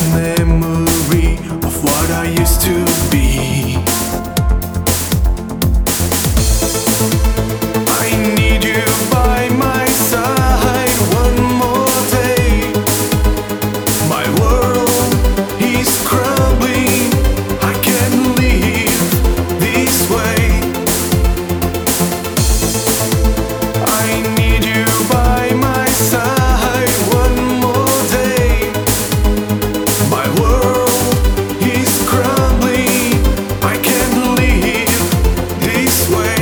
memory of what I used to be. I need you by my side one more day. My world is crumbling, I can't live this way. I need you by my side one more day. My world is crumbling, I can't live this way.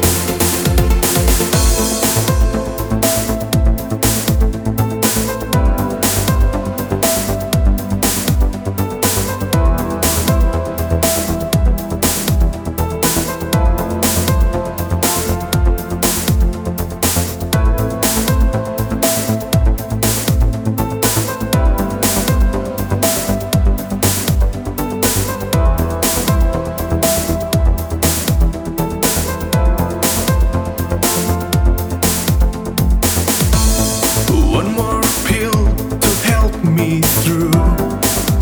One more pill to help me through.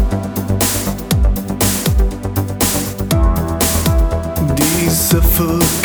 This